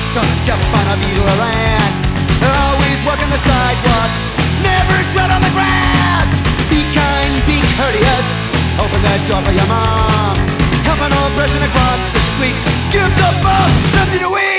Don't step on a beetle or ant. Always walking the sidewalk, never tread on the grass. Be kind, be courteous, open the door for your mom. Help an old person across the street, give the bum something to eat.